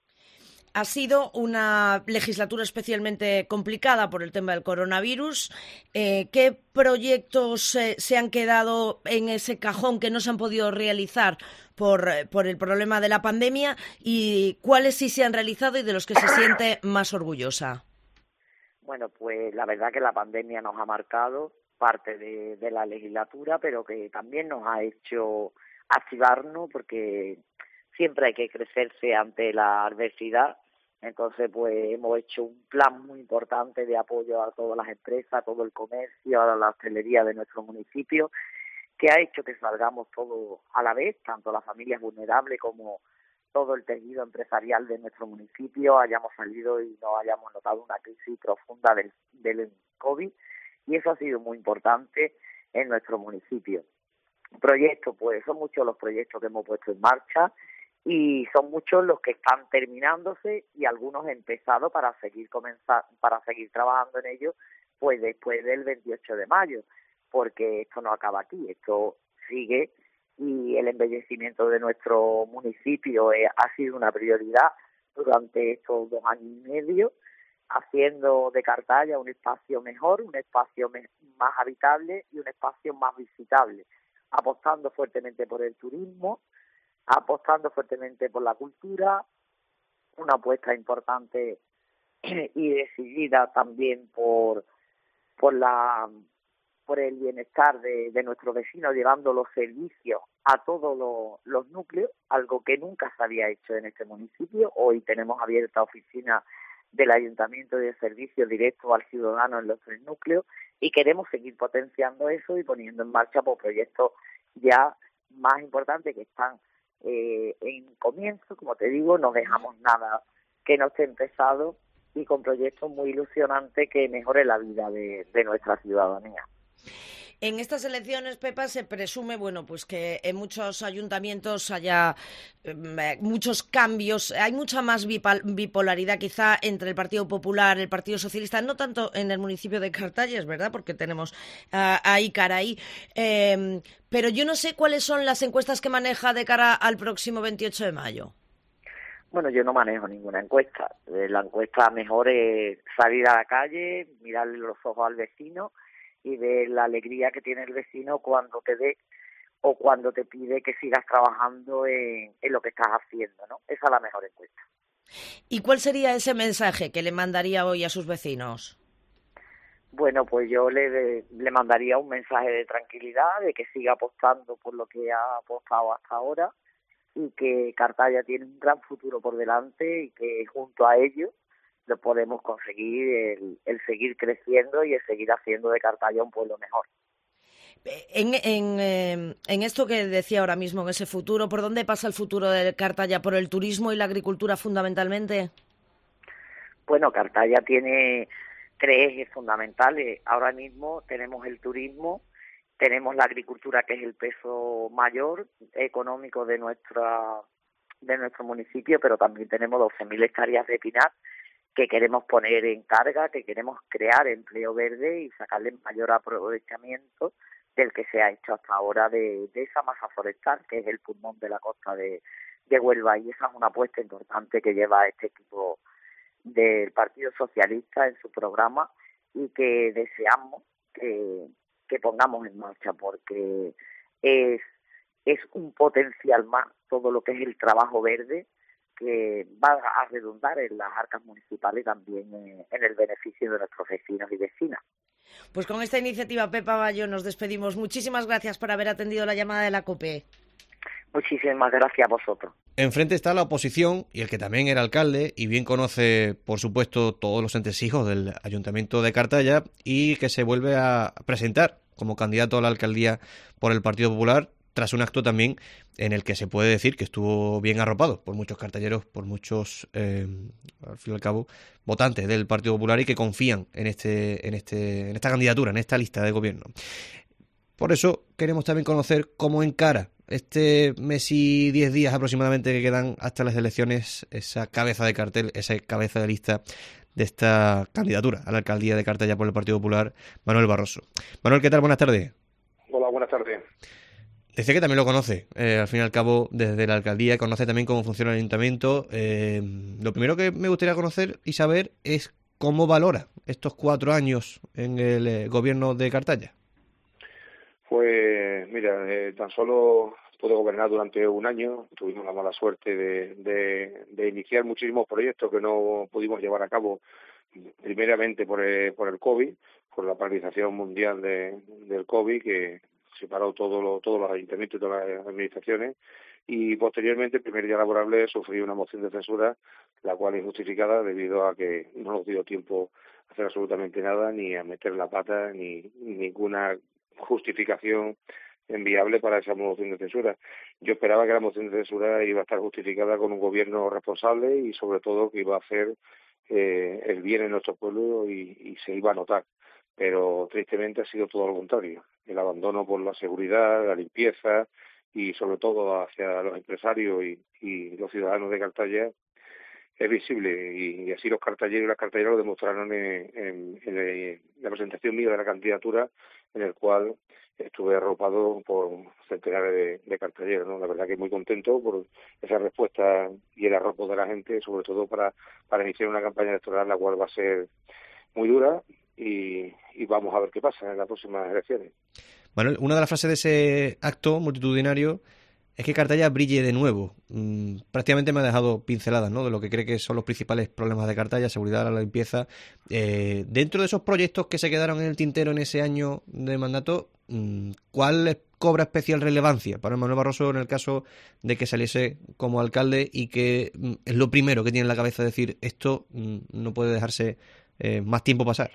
Ha sido una legislatura especialmente complicada por el tema del coronavirus. Eh, ¿Qué proyectos eh, se han quedado en ese cajón que no se han podido realizar por, por el problema de la pandemia y cuáles sí se han realizado y de los que se siente más orgullosa? Bueno, pues la verdad que la pandemia nos ha marcado parte de, de la legislatura, pero que también nos ha hecho activarnos, porque siempre hay que crecerse ante la adversidad. Entonces, pues hemos hecho un plan muy importante de apoyo a todas las empresas, a todo el comercio, a la hostelería de nuestro municipio, que ha hecho que salgamos todos a la vez, tanto las familias vulnerables como todo el tejido empresarial de nuestro municipio, hayamos salido y no hayamos notado una crisis profunda del, del COVID, y eso ha sido muy importante en nuestro municipio. Proyectos, pues son muchos los proyectos que hemos puesto en marcha y son muchos los que están terminándose y algunos empezados para seguir comenzar, para seguir trabajando en ellos, pues después del veintiocho de mayo, porque esto no acaba aquí, esto sigue y el embellecimiento de nuestro municipio eh, ha sido una prioridad durante estos dos años y medio, haciendo de Cartaya un espacio mejor, un espacio me- más habitable y un espacio más visitable, apostando fuertemente por el turismo, apostando fuertemente por la cultura, una apuesta importante y decidida también por por la por el bienestar de, de nuestros vecinos, llevando los servicios a todos los, los núcleos, algo que nunca se había hecho en este municipio. Hoy tenemos abierta oficina del Ayuntamiento de servicios directos al ciudadano en los tres núcleos y queremos seguir potenciando eso y poniendo en marcha por proyectos ya más importantes que están eh, en comienzo. Como te digo, no dejamos nada que no esté empezado y con proyectos muy ilusionantes que mejoren la vida de, de nuestra ciudadanía. En estas elecciones, Pepa, se presume, bueno, pues que en muchos ayuntamientos haya eh, muchos cambios, hay mucha más bipolaridad quizá entre el Partido Popular y el Partido Socialista, no tanto en el municipio de Cartaya, es verdad, porque tenemos uh, ahí cara ahí, eh, pero yo no sé cuáles son las encuestas que maneja de cara al próximo veintiocho de mayo. Bueno, yo no manejo ninguna encuesta. La encuesta mejor es salir a la calle, mirarle los ojos al vecino y ver la alegría que tiene el vecino cuando te ve o cuando te pide que sigas trabajando en, en lo que estás haciendo, ¿no? Esa es la mejor encuesta. ¿Y cuál sería ese mensaje que le mandaría hoy a sus vecinos? Bueno, pues yo le, le mandaría un mensaje de tranquilidad, de que siga apostando por lo que ha apostado hasta ahora y que Cartaya tiene un gran futuro por delante y que junto a ello lo podemos conseguir el, el seguir creciendo y el seguir haciendo de Cartaya un pueblo mejor. En, en, eh, en esto que decía ahora mismo, en ese futuro, ¿por dónde pasa el futuro de Cartaya? ¿Por el turismo y la agricultura fundamentalmente? Bueno, Cartaya tiene tres ejes fundamentales. Ahora mismo tenemos el turismo, tenemos la agricultura, que es el peso mayor económico de nuestra de nuestro municipio, pero también tenemos doce mil hectáreas de pinar que queremos poner en carga, que queremos crear empleo verde y sacarle mayor aprovechamiento del que se ha hecho hasta ahora de, de esa masa forestal, que es el pulmón de la costa de, de Huelva, y esa es una apuesta importante que lleva este equipo del Partido Socialista en su programa y que deseamos que, que pongamos en marcha, porque es, es un potencial más todo lo que es el trabajo verde, que va a redundar en las arcas municipales y también en, en el beneficio de nuestros vecinos y vecinas. Pues con esta iniciativa, Pepa Bayo, nos despedimos. Muchísimas gracias por haber atendido la llamada de la COPE. Muchísimas gracias a vosotros. Enfrente está la oposición y el que también era alcalde y bien conoce, por supuesto, todos los entresijos del Ayuntamiento de Cartaya y que se vuelve a presentar como candidato a la alcaldía por el Partido Popular, tras un acto también en el que se puede decir que estuvo bien arropado por muchos cartalleros, por muchos, eh, al fin y al cabo, votantes del Partido Popular y que confían en este, en este, en esta candidatura, en esta lista de gobierno. Por eso queremos también conocer cómo encara este mes y diez días aproximadamente que quedan hasta las elecciones esa cabeza de cartel, esa cabeza de lista de esta candidatura a la alcaldía de Cartaya por el Partido Popular, Manuel Barroso. Manuel, ¿qué tal? Buenas tardes. Hola, buenas tardes. Decía que también lo conoce, eh, al fin y al cabo, desde la alcaldía, conoce también cómo funciona el ayuntamiento. Eh, lo primero que me gustaría conocer y saber es cómo valora estos cuatro años en el eh, gobierno de Cartaya. Pues mira, eh, tan solo pude gobernar durante un año, tuvimos la mala suerte de, de, de iniciar muchísimos proyectos que no pudimos llevar a cabo, primeramente por el, por el COVID, por la paralización mundial de, del COVID, que separó todo lo, todos los ayuntamientos y todas las administraciones, y posteriormente, el primer día laborable, sufrí una moción de censura, la cual es justificada debido a que no nos dio tiempo a hacer absolutamente nada, ni a meter la pata, ni, ni ninguna justificación enviable para esa moción de censura. Yo esperaba que la moción de censura iba a estar justificada con un gobierno responsable y sobre todo que iba a hacer eh, el bien en nuestro pueblo y, y se iba a notar. Pero tristemente ha sido todo lo contrario. El abandono por la seguridad, la limpieza y sobre todo hacia los empresarios y, y los ciudadanos de Cartaya es visible, y, y así los cartalleros y las cartalleras lo demostraron en, en, en, en la presentación mía de la candidatura, en el cual estuve arropado por centenares de, de cartalleros, ¿no? La verdad que muy contento por esa respuesta y el arropo de la gente, sobre todo para, para iniciar una campaña electoral, la cual va a ser muy dura y, y vamos a ver qué pasa en las próximas elecciones. Manuel, una de las frases de ese acto multitudinario es que Cartaya brille de nuevo. Mm, prácticamente me ha dejado pinceladas, ¿no?, de lo que cree que son los principales problemas de Cartaya: seguridad, la limpieza. Eh, dentro de esos proyectos que se quedaron en el tintero en ese año de mandato, mm, ¿cuál cobra especial relevancia para Manuel Barroso en el caso de que saliese como alcalde y que mm, es lo primero que tiene en la cabeza decir esto mm, no puede dejarse eh, más tiempo pasar?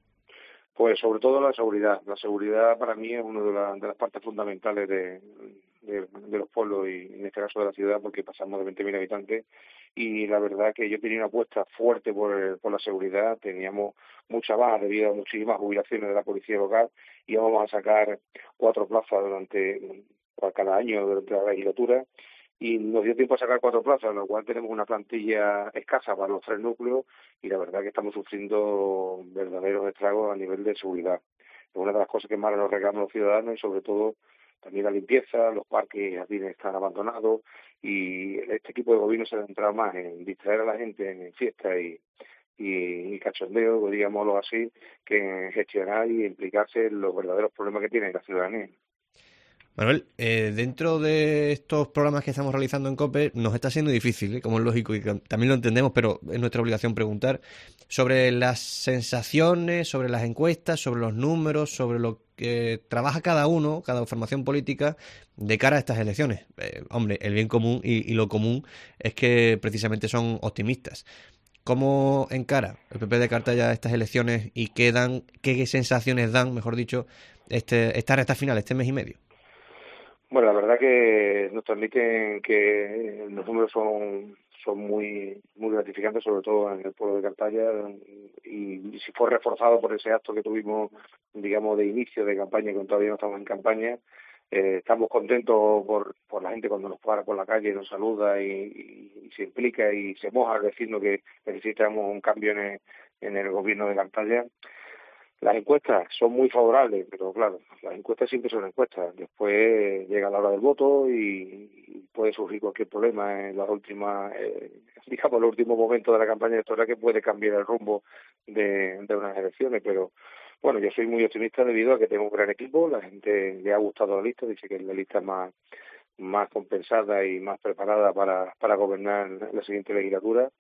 Pues sobre todo la seguridad. La seguridad para mí es una de, la, de las partes fundamentales de, de, de los pueblos y en este caso de la ciudad, porque pasamos de veinte mil habitantes y la verdad que yo tenía una apuesta fuerte por, el, por la seguridad. Teníamos mucha baja debido a muchísimas jubilaciones de la policía local y íbamos a sacar cuatro plazas durante para cada año durante la legislatura. Y nos dio tiempo a sacar cuatro plazas, lo cual tenemos una plantilla escasa para los tres núcleos y la verdad que estamos sufriendo verdaderos estragos a nivel de seguridad. Es una de las cosas que más nos reclaman los ciudadanos y sobre todo también la limpieza, los parques y jardines están abandonados y este equipo de gobierno se ha centrado más en distraer a la gente en fiestas y, y, y cachondeo, digámoslo así, que en gestionar y implicarse en los verdaderos problemas que tiene la ciudadanía. Manuel, eh, dentro de estos programas que estamos realizando en COPE nos está siendo difícil, ¿eh?, como es lógico y también lo entendemos, pero es nuestra obligación preguntar sobre las sensaciones, sobre las encuestas, sobre los números, sobre lo que trabaja cada uno, cada formación política de cara a estas elecciones. Eh, hombre, el bien común y, y lo común es que precisamente son optimistas. ¿Cómo encara el P P de Cartaya estas elecciones y qué dan, qué sensaciones dan, mejor dicho, este, esta recta final, este mes y medio? Bueno, la verdad que nos transmiten que los números son son muy muy gratificantes, sobre todo en el pueblo de Cartaya, y, y si fue reforzado por ese acto que tuvimos, digamos, de inicio de campaña, que todavía no estamos en campaña. Eh, estamos contentos por, por la gente cuando nos para por la calle, nos saluda y, y, y se implica y se moja al decirnos que necesitamos un cambio en el, en el gobierno de Cartaya. Las encuestas son muy favorables, pero claro, las encuestas siempre son encuestas. Después llega la hora del voto y, y puede surgir cualquier problema en las últimas, eh, digamos, en los últimos momentos de la campaña electoral que puede cambiar el rumbo de, de unas elecciones. Pero bueno, yo soy muy optimista debido a que tengo un gran equipo, la gente le ha gustado la lista, dice que es la lista más más compensada y más preparada para, para gobernar la siguiente legislatura.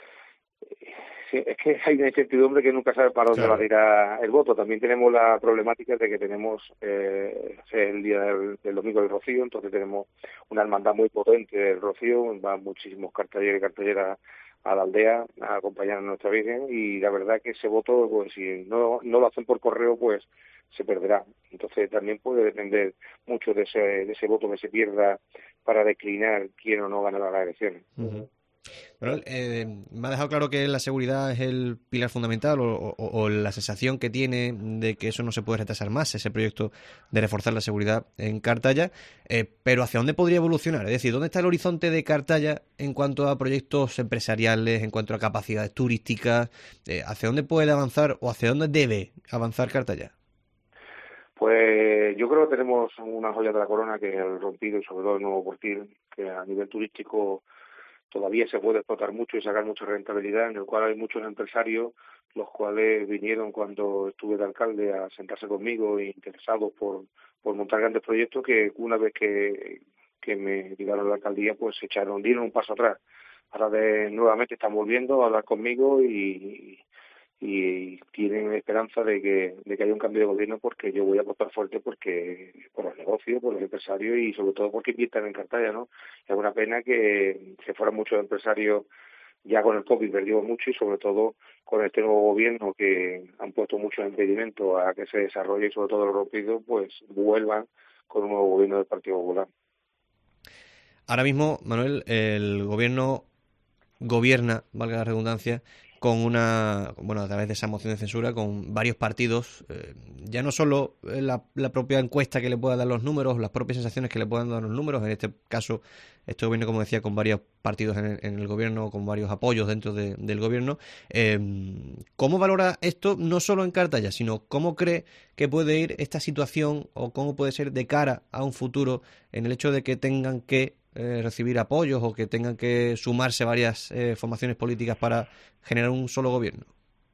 Sí, es que hay una incertidumbre que nunca sabe para dónde Claro. va a tirar el voto. También tenemos la problemática de que tenemos eh, el día del, del domingo del Rocío, entonces tenemos una hermandad muy potente del Rocío, van muchísimos cartelleros y cartelleras a la aldea a acompañar a nuestra Virgen, y la verdad que ese voto, pues si no, no lo hacen por correo, pues se perderá. Entonces también puede depender mucho de ese, de ese voto que se pierda para declinar quién o no gana las elecciones. Uh-huh. Bueno, eh, me ha dejado claro que la seguridad es el pilar fundamental o, o, o la sensación que tiene de que eso no se puede retrasar más, ese proyecto de reforzar la seguridad en Cartaya, eh, pero ¿hacia dónde podría evolucionar? Es decir, ¿dónde está el horizonte de Cartaya en cuanto a proyectos empresariales, en cuanto a capacidades turísticas? Eh, ¿hacia dónde puede avanzar o hacia dónde debe avanzar Cartaya? Pues yo creo que tenemos una joya de la corona, que es el Rompido y sobre todo el Nuevo Portil, que a nivel turístico todavía se puede explotar mucho y sacar mucha rentabilidad, en el cual hay muchos empresarios, los cuales vinieron cuando estuve de alcalde a sentarse conmigo e interesados por, por montar grandes proyectos, que una vez que, que me llegaron a la alcaldía, pues se echaron, dieron un paso atrás. Ahora de, nuevamente están volviendo a hablar conmigo y, y tienen esperanza de que, de que haya un cambio de gobierno, porque yo voy a apostar fuerte porque por los negocios, por los empresarios y sobre todo porque inviertan en Cartaya, ¿no? Es una pena que se fueran muchos empresarios. Ya con el COVID perdimos mucho, y sobre todo con este nuevo gobierno, que han puesto muchos impedimentos a que se desarrolle, y sobre todo los Rompidos, pues vuelvan con un nuevo gobierno del Partido Popular. Ahora mismo, Manuel, el gobierno gobierna, valga la redundancia, con una, bueno, a través de esa moción de censura, con varios partidos, eh, ya no solo la, la propia encuesta que le pueda dar los números, las propias sensaciones que le puedan dar los números, en este caso, este gobierno, como decía, con varios partidos en el, en el gobierno, con varios apoyos dentro de, del gobierno. Eh, ¿Cómo valora esto, no solo en Cartaya, sino cómo cree que puede ir esta situación, o cómo puede ser de cara a un futuro, en el hecho de que tengan que Eh, recibir apoyos o que tengan que sumarse varias eh, formaciones políticas para generar un solo gobierno?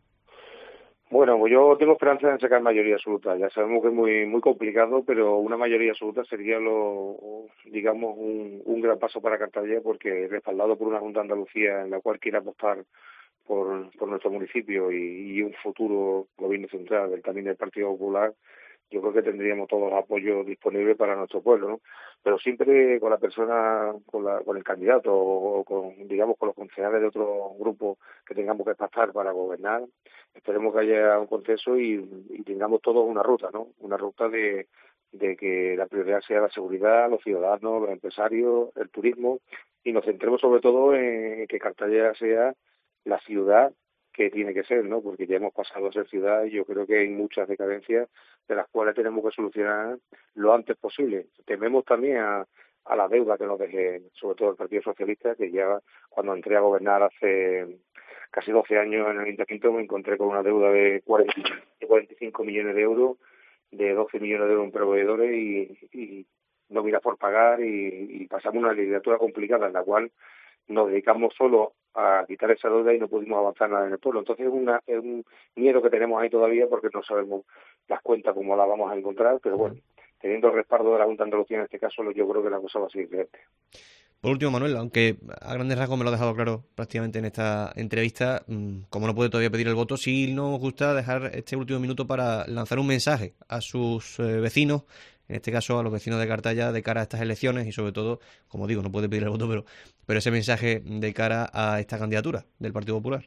Bueno, pues yo tengo esperanza en sacar mayoría absoluta. Ya sabemos que es muy muy complicado, pero una mayoría absoluta sería, lo digamos, un, un gran paso para Cartagena, porque respaldado por una Junta de Andalucía en la cual quiere apostar por, por nuestro municipio y, y un futuro gobierno central del, también del Partido Popular, yo creo que tendríamos todos los apoyos disponibles para nuestro pueblo, ¿no? Pero siempre con la persona, con, la, con el candidato, o con, digamos, con los concejales de otro grupo que tengamos que pactar para gobernar. Esperemos que haya un consenso y, y tengamos todos una ruta, ¿no? Una ruta de, de que la prioridad sea la seguridad, los ciudadanos, los empresarios, el turismo, y nos centremos sobre todo en que Cartagena sea la ciudad que tiene que ser, ¿no? Porque ya hemos pasado a ser ciudad y yo creo que hay muchas decadencias de las cuales tenemos que solucionar lo antes posible. Tememos también a, a la deuda que nos deje, sobre todo el Partido Socialista, que ya cuando entré a gobernar hace casi doce años en el Ayuntamiento me encontré con una deuda de cuarenta, cuarenta y cinco millones de euros, de doce millones de euros en proveedores y, y nóminas por pagar, y, y pasamos una legislatura complicada en la cual nos dedicamos solo a quitar esa deuda y no pudimos avanzar nada en el pueblo. Entonces es, una, es un miedo que tenemos ahí todavía, porque no sabemos las cuentas cómo las vamos a encontrar, pero bueno, teniendo el respaldo de la Junta de Andalucía en este caso, yo creo que la cosa va a ser diferente. Por último, Manuel, aunque a grandes rasgos me lo ha dejado claro prácticamente en esta entrevista, como no puede todavía pedir el voto, sí nos gusta dejar este último minuto para lanzar un mensaje a sus eh, vecinos, en este caso a los vecinos de Cartaya, de cara a estas elecciones y sobre todo, como digo, no puede pedir el voto, pero, pero ese mensaje de cara a esta candidatura del Partido Popular.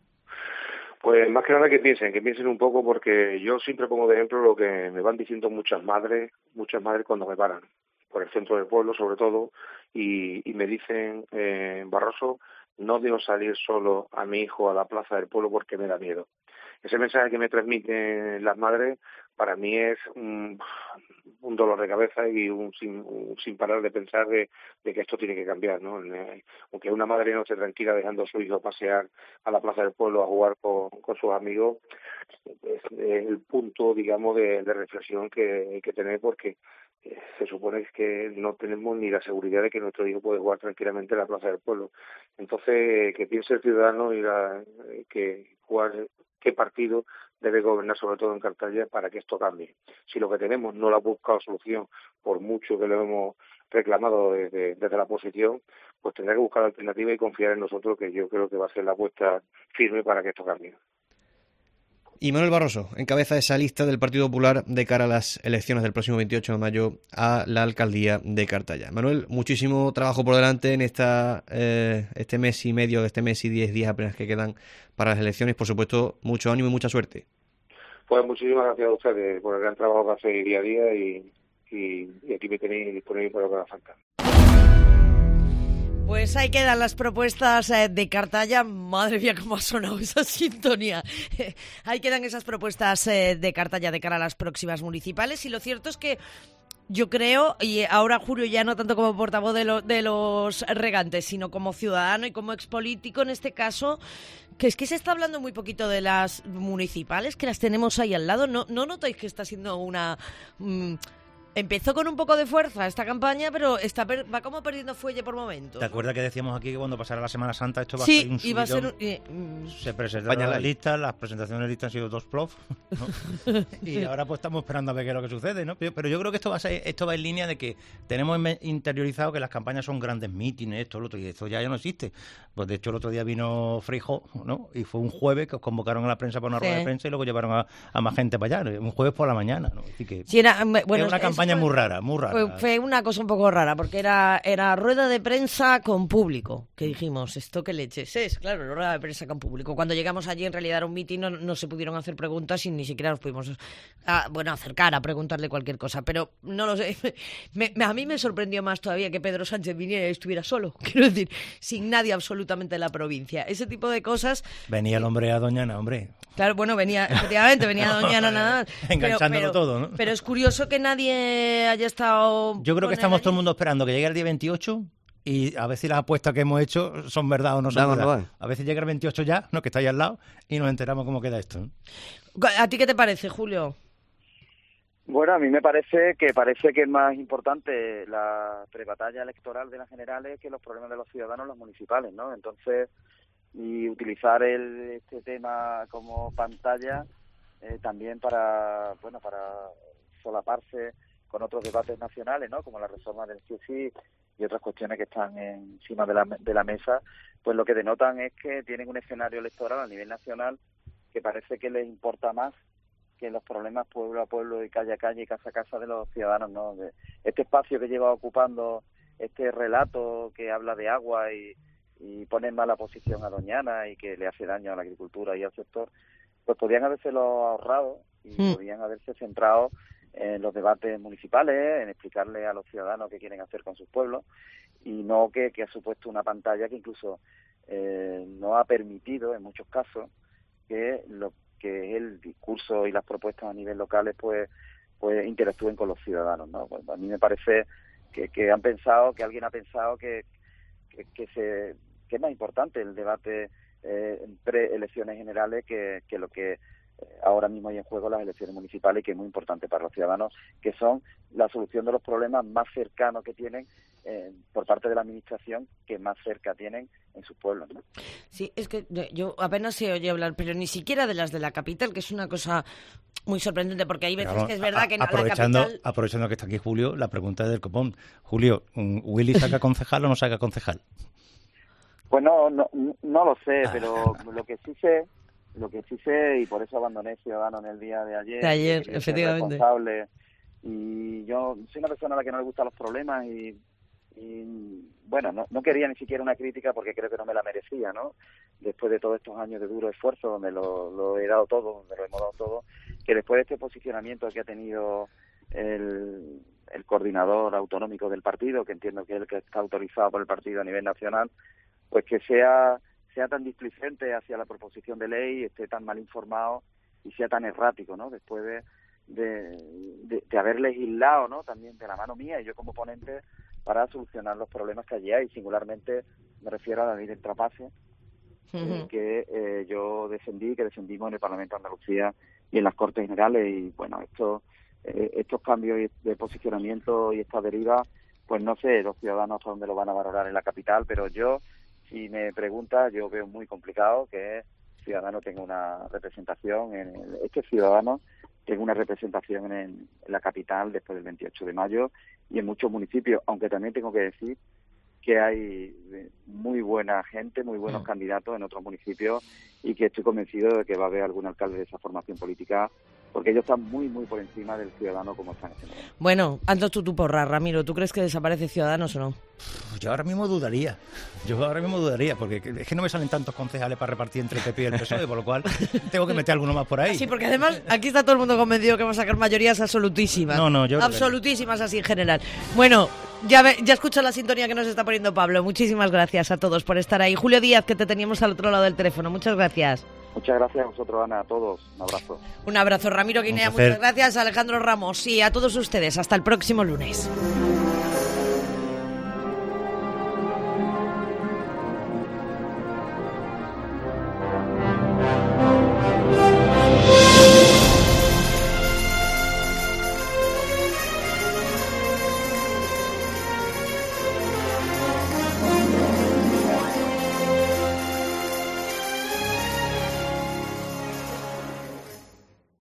Pues más que nada que piensen, que piensen un poco, porque yo siempre pongo de ejemplo lo que me van diciendo muchas madres, muchas madres cuando me paran, por el centro del pueblo sobre todo, y, y me dicen, eh, Barroso, no debo salir solo a mi hijo a la plaza del pueblo porque me da miedo. Ese mensaje que me transmiten las madres para mí es, um, un dolor de cabeza y un sin, un sin parar de pensar de, de que esto tiene que cambiar, ¿no? Aunque una madre no esté tranquila dejando a su hijo pasear a la plaza del pueblo a jugar con, con sus amigos, es, es el punto, digamos, de, de reflexión que hay que tener, porque eh, se supone que no tenemos ni la seguridad de que nuestro hijo puede jugar tranquilamente en la plaza del pueblo. Entonces, que piense el ciudadano y la, que jugar qué partido debe gobernar, sobre todo en Cartaya, para que esto cambie. Si lo que tenemos no lo ha buscado solución, por mucho que lo hemos reclamado desde, desde la oposición, pues tendrá que buscar alternativa y confiar en nosotros, que yo creo que va a ser la apuesta firme para que esto cambie. Y Manuel Barroso encabeza esa lista del Partido Popular de cara a las elecciones del próximo veintiocho de mayo a la alcaldía de Cartaya. Manuel, muchísimo trabajo por delante en esta eh, este mes y medio, este mes y diez días apenas que quedan para las elecciones. Por supuesto, mucho ánimo y mucha suerte. Pues muchísimas gracias a ustedes por el gran trabajo que hacéis día a día y, y, y aquí me tenéis disponible para lo que haga falta. Pues ahí quedan las propuestas eh, de Cartaya. Madre mía, cómo ha sonado esa sintonía. Ahí quedan esas propuestas eh, de Cartaya de cara a las próximas municipales. Y lo cierto es que yo creo, y ahora Julio ya no tanto como portavoz de, lo, de los regantes, sino como ciudadano y como expolítico en este caso, que es que se está hablando muy poquito de las municipales, que las tenemos ahí al lado. ¿No, no notáis que está siendo una... Mmm, empezó con un poco de fuerza esta campaña, pero está per- va como perdiendo fuelle por momentos? ¿Te acuerdas que decíamos aquí que cuando pasara la Semana Santa esto va sí, a ser un iba a ser un, eh, mm, se presentaron las listas, las presentaciones de listas han sido dos plof, ¿no? Y ahora pues estamos esperando a ver qué es lo que sucede, ¿no? Pero, pero yo creo que esto va a ser, esto va en línea de que tenemos interiorizado que las campañas son grandes mítines, esto, lo otro, y esto ya, ya no existe. Pues de hecho el otro día vino Freijóo, ¿no? Y fue un jueves que os convocaron a la prensa para una sí. rueda de prensa y luego llevaron a, a más gente para allá, un jueves por la mañana, ¿no? Así que sí, era, bueno, es una campaña fue, muy rara, muy rara. Fue, fue una cosa un poco rara, porque era, era rueda de prensa con público, que dijimos, ¿esto qué leches es? Claro, rueda de prensa con público. Cuando llegamos allí en realidad era un mitin, no, no se pudieron hacer preguntas y ni siquiera nos pudimos a, bueno, acercar a preguntarle cualquier cosa, pero no lo sé. Me, me, a mí me sorprendió más todavía que Pedro Sánchez viniera y estuviera solo, quiero decir, sin nadie absolutamente en la provincia. Ese tipo de cosas... Venía el hombre a Doñana, hombre. Claro, bueno, venía, efectivamente, venía a Doñana nada más. Enganchándolo pero, pero, todo, ¿no? Pero es curioso que nadie haya estado... Yo creo que estamos allí. Todo el mundo esperando que llegue el día veintiocho y a ver si las apuestas que hemos hecho son verdad o no son verdad. No a veces llega el veintiocho ya, no, que está ahí al lado, y nos enteramos cómo queda esto, ¿no? ¿A ti qué te parece, Julio? Bueno, a mí me parece que parece que es más importante la prebatalla electoral de las generales que los problemas de los ciudadanos, los municipales, ¿no? Entonces, y utilizar el, este tema como pantalla eh, también para, bueno, para solaparse con otros debates nacionales, ¿no? Como la reforma del C S I y otras cuestiones que están encima de la, de la mesa, pues lo que denotan es que tienen un escenario electoral a nivel nacional que parece que les importa más que los problemas pueblo a pueblo y calle a calle y casa a casa de los ciudadanos, ¿no? De este espacio que lleva ocupando este relato que habla de agua y, y pone en mala posición a Doñana y que le hace daño a la agricultura y al sector, pues podían habérselo ahorrado y mm. podían haberse centrado en los debates municipales, en explicarle a los ciudadanos qué quieren hacer con sus pueblos, y no que, que ha supuesto una pantalla que incluso eh, no ha permitido, en muchos casos, que lo que es el discurso y las propuestas a nivel locales pues pues interactúen con los ciudadanos, ¿no? Pues a mí me parece que, que han pensado, que alguien ha pensado que, que, que, se, que es más importante el debate eh, en preelecciones generales que, que lo que ahora mismo hay en juego las elecciones municipales, y que es muy importante para los ciudadanos, que son la solución de los problemas más cercanos que tienen eh, por parte de la administración, que más cerca tienen en sus pueblos, ¿no? Sí, es que yo apenas se oye hablar, pero ni siquiera de las de la capital, que es una cosa muy sorprendente, porque hay veces claro, que es verdad a, que en aprovechando, la capital... Aprovechando que está aquí Julio, la pregunta es del copón. Julio, ¿Willy saca concejal o no saca concejal? Pues no, no, no lo sé, pero lo que sí sé... Lo que sí sé, y por eso abandoné Ciudadanos en el día de ayer, de ayer efectivamente. Responsable, y yo soy una persona a la que no le gustan los problemas y, y bueno, no, no quería ni siquiera una crítica porque creo que no me la merecía, ¿no? Después de todos estos años de duro esfuerzo, donde lo, lo he dado todo, donde lo hemos dado todo, que después de este posicionamiento que ha tenido el, el coordinador autonómico del partido, que entiendo que es el que está autorizado por el partido a nivel nacional, pues que sea... sea tan displicente hacia la proposición de ley, esté tan mal informado y sea tan errático, ¿no? Después de, de, de, de haber legislado, ¿no? También de la mano mía y yo como ponente para solucionar los problemas que allí hay. Singularmente me refiero a la ley del trapace, uh-huh. eh, que eh, yo defendí, que defendimos en el Parlamento de Andalucía y en las Cortes Generales. Y bueno, esto, eh, estos cambios de posicionamiento y esta deriva, pues no sé los ciudadanos hasta dónde lo van a valorar en la capital, pero yo, si me preguntas, yo veo muy complicado que Ciudadanos tenga una representación, en el, este Ciudadanos tenga una representación en, en la capital después del veintiocho de mayo y en muchos municipios, aunque también tengo que decir que hay muy buena gente, muy buenos mm. candidatos en otros municipios y que estoy convencido de que va a haber algún alcalde de esa formación política, porque ellos están muy, muy por encima del ciudadano como están en este momento. Bueno, antes tú tu porra, Ramiro, ¿tú crees que desaparece Ciudadanos o no? Yo ahora mismo dudaría, yo ahora mismo dudaría, porque es que no me salen tantos concejales para repartir entre el P P y el P S O E, por lo cual tengo que meter alguno más por ahí. Sí, porque además aquí está todo el mundo convencido que va a sacar mayorías absolutísimas. No, no, yo absolutísimas así en general. Bueno, ya ve, ya escucho la sintonía que nos está poniendo Pablo. Muchísimas gracias a todos por estar ahí. Julio Díaz, que te teníamos al otro lado del teléfono. Muchas gracias. Muchas gracias a vosotros, Ana, a todos. Un abrazo. Un abrazo, Ramiro Guinea. Muchas gracias, Alejandro Ramos. Y a todos ustedes. Hasta el próximo lunes.